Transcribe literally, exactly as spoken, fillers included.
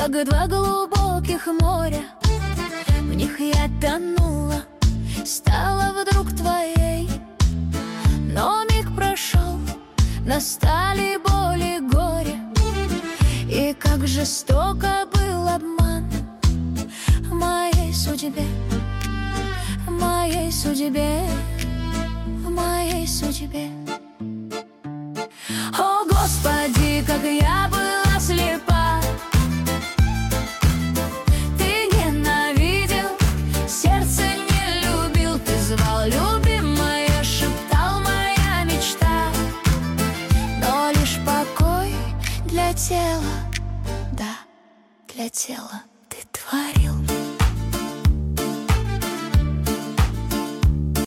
как два глубоких моря. В них я тонула, стала вдруг твоей. Но миг прошел, настали боли, горе. И как жестоко был обман в моей судьбе, в моей судьбе, в моей судьбе. О, Господи, как я была слепа! Ты ненавидел, сердце не любил. Ты звал, любимая, шептал, моя мечта. Но лишь покой для тела, да, для тела ты творил.